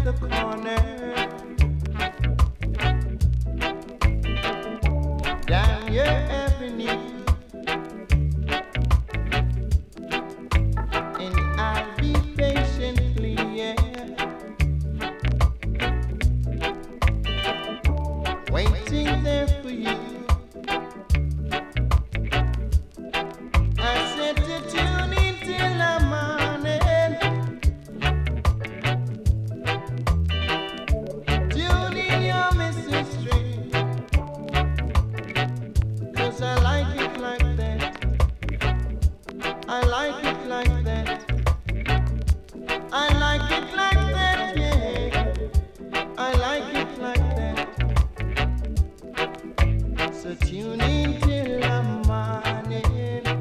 the corner. Down your avenue, and I'll be patiently, waiting there for you. I said to tune in till the morning. Tune in your missing string, 'cause I like it like that. I like it like that. I like it like that, yeah. I like it like that. So tune in till the morning.